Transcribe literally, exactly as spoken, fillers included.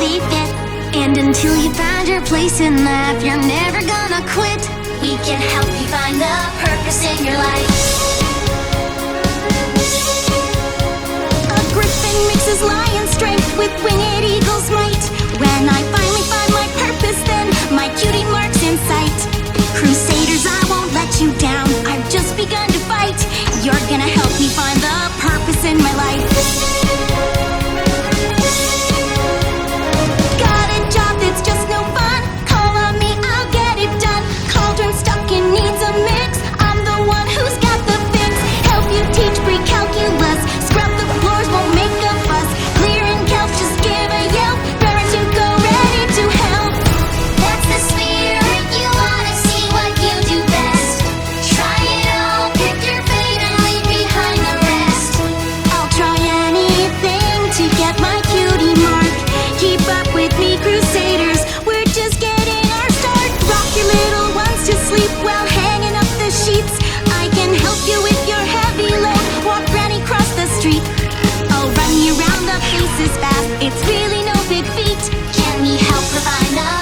perfectly fit. And until you find your place in life, you're never gonna quit. We can help you find the purpose in your life. A griffin mixes lion strength with winged eagle's might. When I finally find my purpose, then my cutie mark's in sight. Crusaders, I won't let you down. I've just begun to fight. You're gonna help me find the purpose in my life. Got a job that's just no fun? Call on me, I'll get it done. Cauldron stuck and needs a mix. I'm the one who's got the fix. Help you teach pre-calculus. Scrub the floors, won't make a fuss. Clearing calcs, just give a yelp. Raring to go, ready to help. That's the spirit, you wanna see what you do best. Try it all, pick your fate and leave behind the rest. I'll try anything to get my cutie mark. Keep up with me, Crusaders, we're just getting our start. Rock your little ones to sleep while hanging up the sheets. I can help you with your heavy load. Walk granny cross the street. I'll run you round the faces fast. It's really no big feat. Can we help provide the